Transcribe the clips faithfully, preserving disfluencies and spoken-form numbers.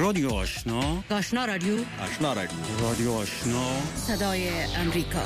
رادیو آشنا، آشنا رادیو، آشنا رادیو، رادیو آشنا، صدای امریکا.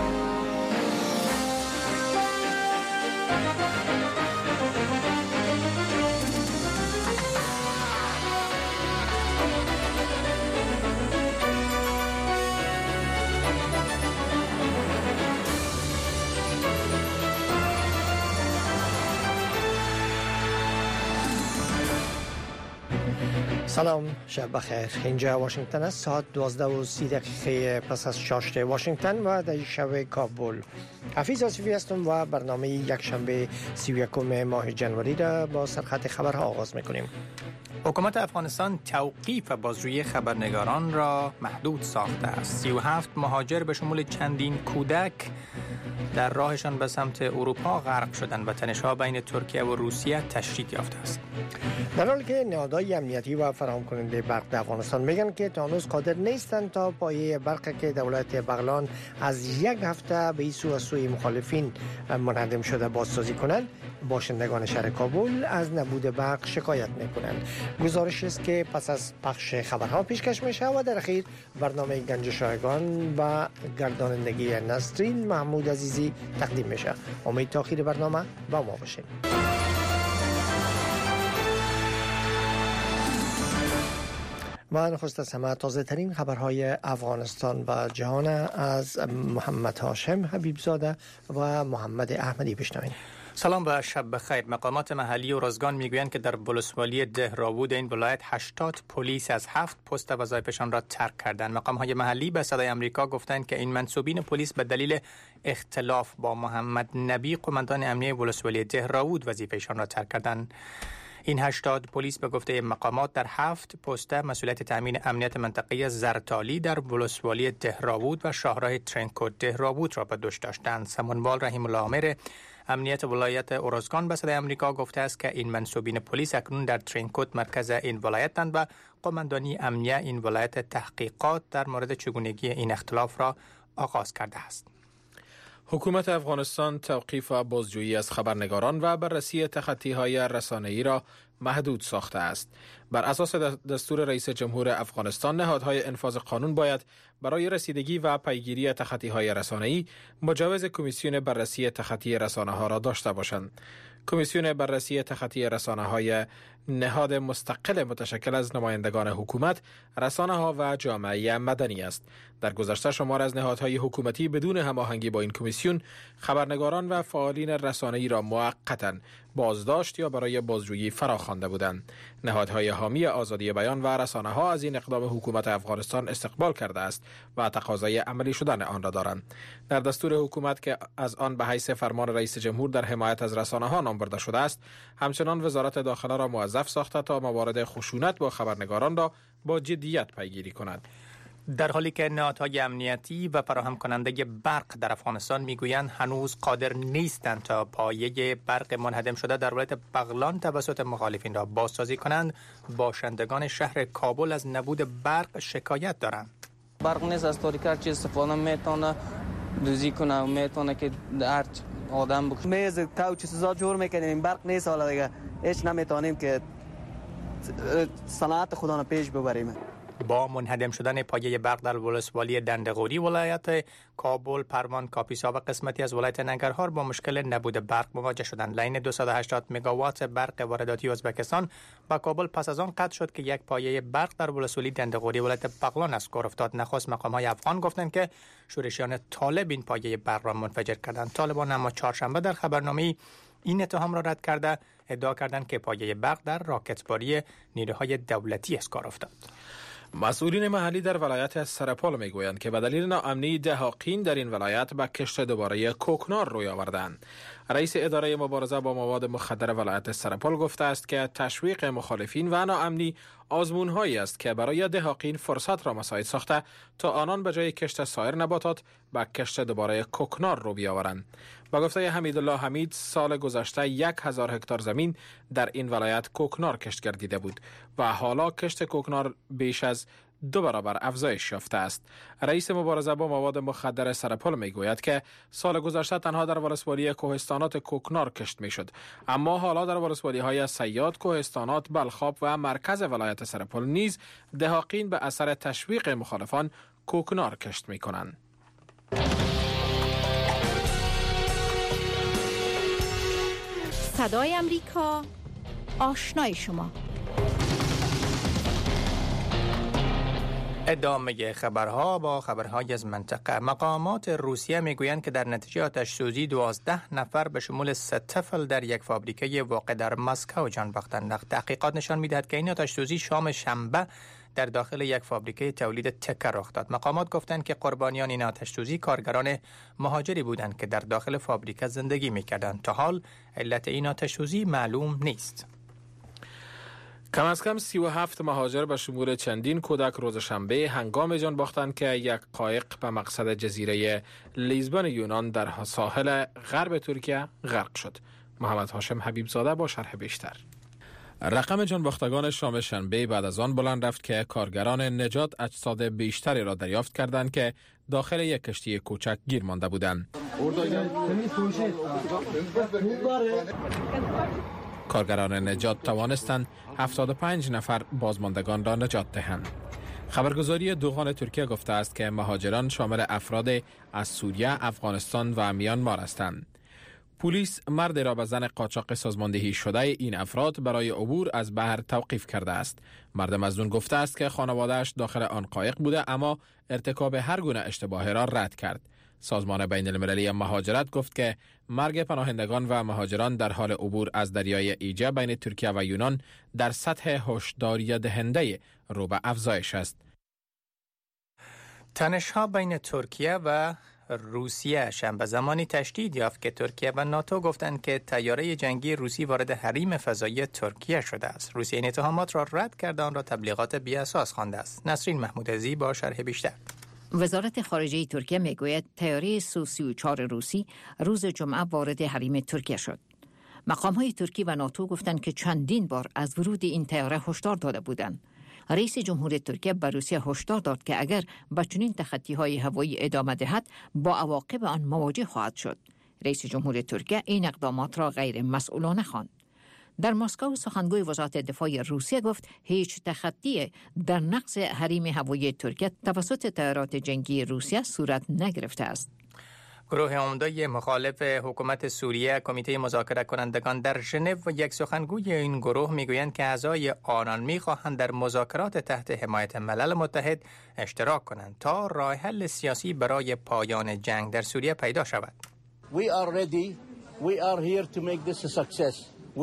سلام، شب بخیر. اینجا واشنگتن است. ساعت دوازده و سی دقیقه پس از چاشت واشنگتن و در شب کابل. حفیظ آصفی هستم و برنامه یک شنبه سی و یکم ماه جنوری را با سرخط خبرها آغاز میکنیم. حکومت افغانستان توقیف بازجویی خبرنگاران را محدود ساخته است. سی و هفت مهاجر به شمول چندین کودک در راهشان به سمت اروپا غرق شدند و تنش‌ها بین ترکیه و روسیه تشدید یافته است. در حالی که نهادهای امنیتی و فراهم کننده برق در افغانستان میگن که تا هنوز قادر نیستند تا پایه برق که دولت بغلان از یک هفته به سو از سوی مخالفین منهدم شده بازسازی کنند، باشندگان شهر کابل از نبود برق شکایت میکنند. گزارش است که پس از پخش خبرها پیشکش میشه و در اخیر برنامه گنج شایگان و گردانندگی نسرین محمود عزیزی تقدیم میشه. امید تا آخر برنامه با ما باشین. و نخست از همه تازه ترین خبرهای افغانستان و جهان از محمد هاشم حبیبزاده و محمد احمدی بشنویم. سلام و شب بخیر. مقامات محلی و رزگان میگویند که در ولسوالی دهراوود این ولایت هشتاد پلیس از هفت پست وظایفشان را ترک کردند. مقام‌های محلی به صدای آمریکا گفتند که این منصوبین پلیس به دلیل اختلاف با محمد نبی قماندان امنیه ولسوالی دهراوود وظیفهشان را ترک کردند. این هشتاد پلیس به گفته مقامات در هفت پست مسئولیت تامین امنیت منطقه زرتالی در ولسوالی دهراوود و شاهراه ترنکو دهراوود را به دوش داشتند. سمنوال رحیم الله عامر امنیت ولایت اورزگان به صدای آمریکا گفته است که این منصوبین پلیس اکنون در ترینکوت مرکز این ولایتند و قماندانی امنیه این ولایت تحقیقات در مورد چگونگی این اختلاف را آغاز کرده است. حکومت افغانستان توقیف و بازجویی از خبرنگاران و بررسی تخطی‌های رسانه‌ای را محدود ساخته است. بر اساس دستور رئیس جمهور افغانستان، نهادهای انفاذ قانون باید برای رسیدگی و پیگیری تخطی‌های رسانه‌ای مجوز کمیسیون بررسی تخطی رسانه‌ها را داشته باشند. کمیسیون بررسی تخطی رسانه‌های نهاد مستقل متشکل از نمایندگان حکومت، رسانه‌ها و جامعه مدنی است. در گذشته شمار از نهادهای حکومتی بدون هماهنگی با این کمیسیون خبرنگاران و فعالین رسانه‌ای را موقتاً بازداشت یا برای بازجویی فراخوانده بودند. نهادهای حامی آزادی بیان و رسانه‌ها از این اقدام حکومت افغانستان استقبال کرده است و تقاضای عملی شدن آن را دارند. در دستور حکومت که از آن به حیث فرمان رئیس جمهور در حمایت از رسانه‌ها نام برده شده است، همچنان وزارت داخله را موظف ساخته تا موارد خشونت با خبرنگاران را با جدیت پیگیری کند. در حالی که نهادهای امنیتی و فراهم کننده برق در افغانستان میگویند هنوز قادر نیستند تا پایه برق منهدم شده در ولایت بغلان توسط مخالفین را بازسازی کنند، باشندگان شهر کابل از نبود برق شکایت دارند. برق نیست، از تاریکر چی استفاده میتونه دوزی کنه و میتونه که هر آدم بکشه. میز تو چیزا جور میکنیم، برق نیست، حالا دیگه هیچ نمیتونیم که صنعت خودانو پیش ببریم. با منهدم شدن پایه برق در ولسوالی دندقوری ولایت کابل، پروان، کاپیسا و قسمتی از ولایت ننگرهار با مشکل نبود برق مواجه شدند. لین دویست و هشتاد مگاوات برق وارداتی ازبکستان با کابل پس از آن قطع شد که یک پایه برق در ولسوالی دندقوری ولایت بغلان از کار افتاد. نخست مقام‌های افغان گفتند که شورشیان طالب این پایه برق را منفجر کردند. طالبان اما چهارشنبه در خبرنامه این اتهام را رد کرده ادعا کردند که پایه برق در راکتباری نیروهای دولتی از کار افتاد. مسئولین محلی در ولایت سرپال میگویند که به دلیل ناامنی دهاقین در این ولایت به کشت دوباره کوکنار روی آوردند. رئیس اداره مبارزه با مواد مخدر ولایت سرپال گفته است که تشویق مخالفین و ناامنی آزمون‌هایی است که برای دهاقین فرصت را مساعد ساخته تا آنان به جای کشت سایر نباتات به کشت دوباره کوکنار رو بیاورند. با گفته حمیدالله حمید، سال گذشته یک هزار هکتار زمین در این ولایت کوکنار کشت گردیده بود و حالا کشت کوکنار بیش از دو برابر افزایش یافته است. رئیس مبارزه با مواد مخدر سرپل میگوید که سال گذشته تنها در ولسوالی کوهستانات کوکنار کشت میشد، اما حالا در ولسوالی های صیاد، کوهستانات، بلخاب و مرکز ولایت سرپل نیز دهاقین به اثر تشویق مخالفان کوکنار کشت میکنند. صدای امریکا، آشنای شما. ادامه خبرها با خبرهای از منطقه. مقامات روسیه میگویند که در نتیجه آتش‌سوزی دوازده نفر به شمول سه طفل در یک فابریکه واقع در مسکو جان باختند. تحقیقات نشان می‌دهد که این آتش‌سوزی شام شنبه در داخل یک فابریکه تولید تکه رخ داد. مقامات گفتند که قربانیان این آتش‌سوزی کارگران مهاجری بودند که در داخل فابریکه زندگی می‌کردند. تا حال علت این آتش‌سوزی معلوم نیست. کم از کم سی و هفت مهاجر به شمول چندین کودک روز شنبه هنگام جان باختند که یک قایق به مقصد جزیره لیزبون یونان در ساحل غرب ترکیه غرق شد. محمد هاشم حبیب زاده با شرح بیشتر. رقم جان باختگان شام شنبه بعد از آن بلند رفت که کارگران نجات اجساد بیشتری را دریافت کردند که داخل یک کشتی کوچک گیر مانده بودند. کارگران نجات توانستند هفتاد و پنج نفر بازماندگان را نجات دهند. خبرگزاری دوغان ترکیه گفته است که مهاجران شامل افراد از سوریه، افغانستان و میانمار هستند. پلیس مرد را به زن قاچاق سازماندهی شده این افراد برای عبور از بحر توقیف کرده است. مرد مظنون گفته است که خانواده‌اش داخل آن قایق بوده اما ارتکاب هر گونه اشتباه را رد کرد. سازمان بین المللی مهاجرت گفت که مرگ پناهندگان و مهاجران در حال عبور از دریای ایجه بین ترکیه و یونان در سطح هشداری دهنده رو به افزایش است. تنش‌ها بین ترکیه و روسیه شنبه زمانی تشدید یافت که ترکیه و ناتو گفتند که طیاره جنگی روسی وارد حریم فضایی ترکیه شده است. روسیه این اتهامات را رد کرده آن را تبلیغات بی‌اساس خوانده است. نسرین محمودعزی با شرح بیشتر. وزارت خارجه ترکیه میگوید طیاره سو سی و چهار روسی روز جمعه وارد حریم ترکیه شد. مقام‌های ترکی و ناتو گفتند که چندین بار از ورود این طیاره هشدار داده بودند. رئیس جمهور ترکیه به روسیه هشدار داد که اگر به چنین تخطی‌های هوایی ادامه دهد با عواقب آن مواجه خواهد شد. رئیس جمهور ترکیه این اقدامات را غیر مسئولانه خواند. در مسکو سخنگوی وزارت دفاع روسیه گفت هیچ تخطی در نقض حریم هوایی ترکیه توسط طیارات جنگی روسیه صورت نگرفته است. گروه عمده مخالف حکومت سوریه کمیته مذاکره کنندگان در ژنو و یک سخنگوی این گروه میگویند که اعضای آنان میخواهند در مذاکرات تحت حمایت ملل متحد اشتراک کنند تا راه حل سیاسی برای پایان جنگ در سوریه پیدا شود. We are ready. We are here to make this a success.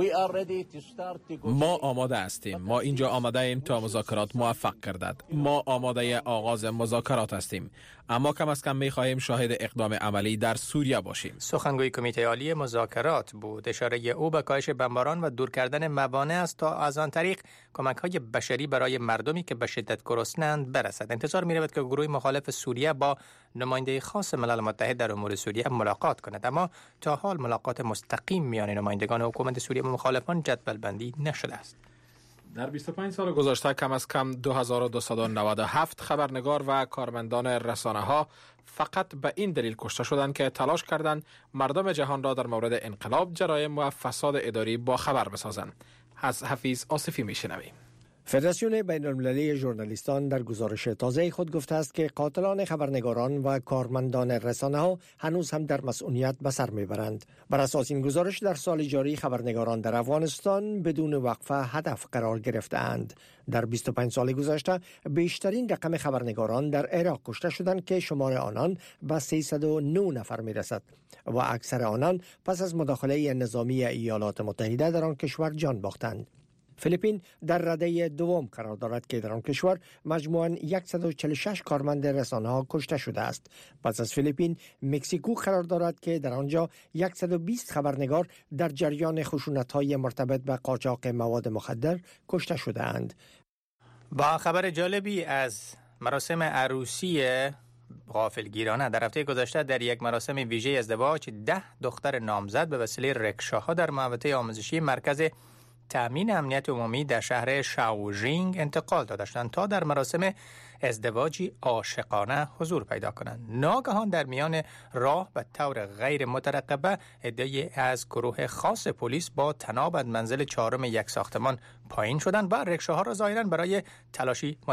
ما آماده هستیم. ما اینجا آماده ایم تا مذاکرات موفق گردد. ما آماده آغاز مذاکرات هستیم. اما کم از کم می خواهیم شاهد اقدام عملی در سوریه باشیم. سخنگوی کمیته عالی مذاکرات بود. اشاره او به کاهش بمباران و دور کردن موانع است تا از آن طریق کمک‌های بشری برای مردمی که به شدت گرسنه‌اند برسد. انتظار می رود که گروه مخالف سوریه با نماینده خاص ملل متحد در امور سوریه ملاقات کند، اما تا حال ملاقات مستقیم میان نمایندگان حکومت سوریه و مخالفان جدول بندی نشده است. در بیست و پنج سال گذشته کم از کم دو هزار و دویست و نود و هفت خبرنگار و کارمندان رسانه‌ها فقط به این دلیل کشته شدند که تلاش کردند مردم جهان را در مورد انقلاب، جرایم و فساد اداری با خبر بسازند. از حفیظ آصفی میشنویم. فدراسیون بین المللی ژورنالیستان در گزارش تازه خود گفته است که قاتلان خبرنگاران و کارمندان رسانه‌ها هنوز هم در مسئولیت به سر میبرند. بر اساس این گزارش در سال جاری خبرنگاران در افغانستان بدون وقفه هدف قرار گرفتند. در بیست و پنج سال گذشته بیشترین رقم خبرنگاران در عراق کشته شدند که شمار آنان به سیصد و نه نفر میرسد و اکثر آنان پس از مداخله نظامی ایالات متحده در آن کشور جان باختند. فیلیپین در رده دوم قرار دارد که در آن کشور مجموعاً صد و چهل و شش کارمند رسانه‌ها کشته شده است. پس از فیلیپین، مکزیکو قرار دارد که در آنجا صد و بیست خبرنگار در جریان خشونت‌های مرتبط به قاچاق مواد مخدر کشته شده اند. با خبر جالبی از مراسم عروسی غافلگیرانه، در هفته گذشته در یک مراسم ویژه ازدواج ده دختر نامزد به وسیله رکشاها در محوطه آموزشی مرکز تأمین امنیت عمومی در شهر شاوژینگ انتقال داده شدند تا در مراسم ازدواجی عاشقانه حضور پیدا کنند. ناگهان در میان راه به طور غیر مترقبه عده‌ای از گروه خاص پلیس با طناب از منزل چهارم یک ساختمان پایین شدند و رکشه‌ها را ظاهراً برای تلاشی